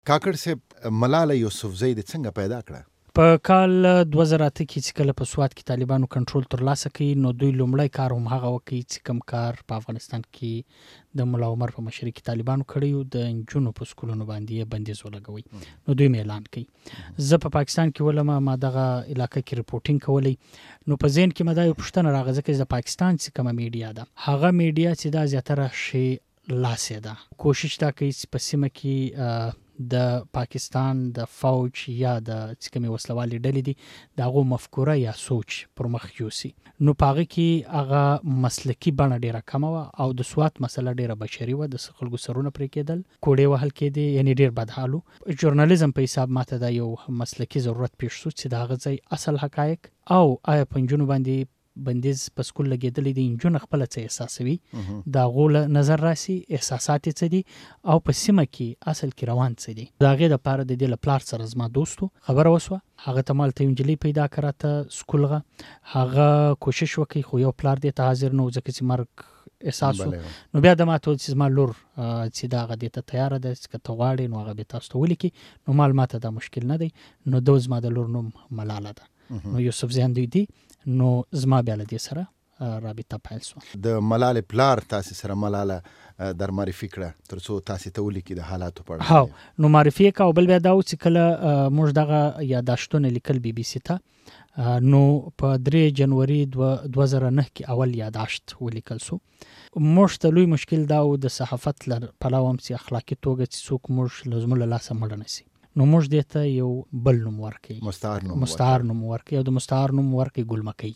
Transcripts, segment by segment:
کاکړ صاحب ملاله یوسفزۍ د څنګه پیدا کړه؟ په کال 2008 کې چې کله په سوات کې طالبانو کنټرول ترلاسه کړي نو دوی لومړی کار هم هغه وکړي چې کوم کار په افغانستان کې د ملا عمر په مشرۍ کې طالبانو کړی د نجونو په سکولونو باندې بندیز ولګوي. نو دوی اعلان کړي زه په پاکستان کې ولم ما دغه علاقې کې ریپورټینګ کولی. نو په ذهن کې مې دا یو پوښتنه راغله چې د پاکستان چې کومه میډیا ده هغه میډیا چې دا زیاتره شی لاسه ده کوشش دا کوي چې په سیمه کې د پاکستان د فوج یا د کومې وسلوالې ډلې دي د هغو مفکوره یا سوچ پر مخ یوسي. نو په هغه کې هغه مسلکي بڼه ډیره کمه وه او د سوات مسله ډیره بشري وه. د خلکو سرونه پرې کېدل، کوړې وهل کېدې، یعنی ډیر بد حال و. ژورنالیزم په حساب ماته دا یو مسلکي ضرورت پیښ شو چې د هغه ځای اصل حقایق او آیا په نجونو باندې بندیز په سکول لګېدلی دی نجونه خپله څه احساسوي د هغو له نظر راسي احساسات یې څه دي او په سیمه کې اصل کې روان څه دي. د هغې دپاره د دې له پلار سره زما دوست و خبره وسوه هغه ته مالته یو نجلۍ پیدا کړه ته سکولغه هغه کوشش وکړي خو یو پلار دې ته حاضر نه و ځکه چې مرګ احساس و. نو بیا د ما ته چې زما لور چې دا هغه دې ته تیاره ده چې که ته غواړې نو هغه به تاسو ته ولیکي. نو ما ته دا مشکل نه دی. نو دو زما د لور نوم ملاله ده. نو یوسفزۍ دوی دي. نو زما بیا له دې سره رابطه پیل شوه. د ملالې پلار تاسې سره ملاله در معرفي کړه تر څو تاسې ته ولیکي د حالاتو په اړه؟ هو نو معرفي یې کړه او بل بیا دا و چې کله موږ دغه یاداشتونه لیکل بي بي سي ته نو په 3 جنوري 2009 کې اول یاداشت ولیکل سو. موږ ته لوی مشکل دا و د صحافت له پلوه هم چې اخلاقي توګه چې څوک موږ له زموږ له لاسه مړه نه سي. نو موږ دې ته یو بل نوم ورکړي، مستعار نوم ورکړي او د مستعار نوم ورکړي ګلمکۍ.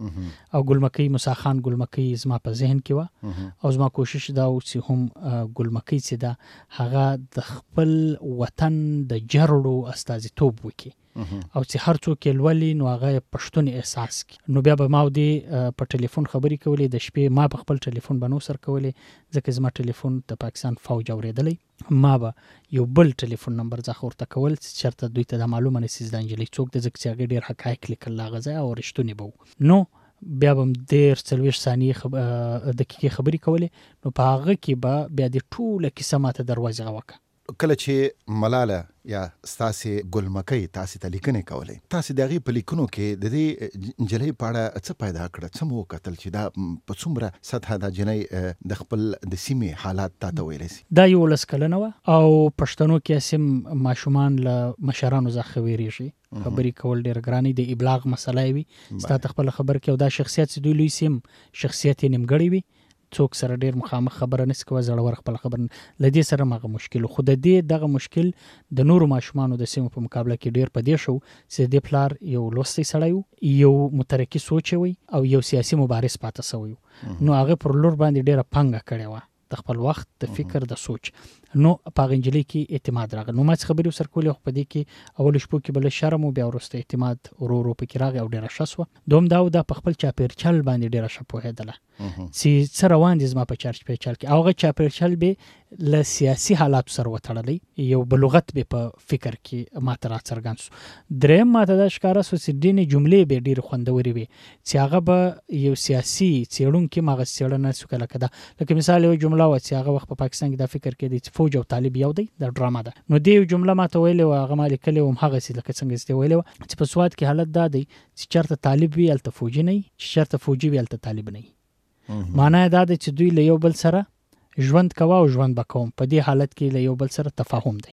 او ګلمکۍ موسی خان ګلمکۍ زما په ذهن کې وه او زما کوشش دا و چې هم ګلمکۍ چې ده هغه د خپل وطن د جرړو استازیتوب وکړي او چې هر څوک یې لولي نو هغه پښتون احساس کړي. نو بیا به ما دې په ټلیفون خبرې کولې د شپې ما په خپل ټلیفون به نو سر کولې ځکه زما ټلیفون د پاکستان فوج اورېدلی. ما به یو بل ټلیفون نمبر ځخه ورته کول چې چېرته دوی ته دا معلومه نه سي د نجلۍ څوک ده ځکه چې هغې ډېر حقایق لیکل هغه ځای او رښتونې به و. نو بیا به م 40 ثانیې دقیقې خبرې کولې. نو په هغه کې به بیا د ټوله کیسه ماته دروازغه وکړه. کله چې ملاله یا ستاسې ګلمکۍ تاسې ته لیکنې کولې تاسې د هغې په لیکنو کې د دې نجلۍ په اړه څه پیدا کړه؟ څه مو وکتل چې دا په څومره سطحه دا جنۍ د خپل د سیمې حالات تاته ویلی سي؟ دا 11 کلنه وه او پښتنو کې اسیم ماشومان له مشرانو څخه ویریږي خبرې کول ډېر ګرانې د ابلاغ مسله وي ستا ته خپله خبره کوي او دا شخصیت چې دوی لوی سیم شخصیت یې نیمګړی وي څوک سره ډېر مخامخ خبره نسي کوه زړور خپله خبره له دې سره مغه مشکل خو د دې دغه مشکل د نورو ماشومانو د سیمو په مقابله کې ډېر په دې شو چې د پلار یو لوستی سړی و یو مترقي سوچ وي او یو سیاسي مبارز پاته سوی و. نو هغه پر لور باندې ډېره پنګه کړې وه د خپل وخت د فکر د سوچ. نو په هغه نجلۍ کې اعتماد راغی. نو ما چې خبرې ورسره کولې خو په دې کې اولو شپو کې به له شرم و بیا وروسته اعتماد ورو ورو پکې راغی او ډېره ښه سوه. دوم دا و دا په خپل چاپېرچل باندې ډېره ښه پوهېدله چې څه روان دي زما په چاپېرچل کې او هغه چاپېرچل به له سیاسي حالاتو سره وتړلی یو بلغت به په فکر کې ماته راڅرګند سو. دریم ماته دا ښکاره سو چې ډېرې جملې به ډېرې خوندورې وي چې هغه به یو سیاسي څېړونکي هم هغه څېړنه سو کله که دا لکه مثال یو جمله وه چې هغه وخت په پاکستان کې دا فکر کېدی چې فوج او طالب یو دی دا ډرامه ده. نو دې یو جمله ماته ویلې وه هغه ما لیکلې وم هغسې لکه څنګه چې ویلې وه چې په سوات کې حالت دا دی چې چېرته طالب وي هلته فوجي نه وي چې چېرته فوجي وي هلته طالب نه وي. معنا یې دا دی چې دوی له یو بل سره ژوند کوه او ژوند به کوم په دې حالت کې له یو بل سره تفاهم دی.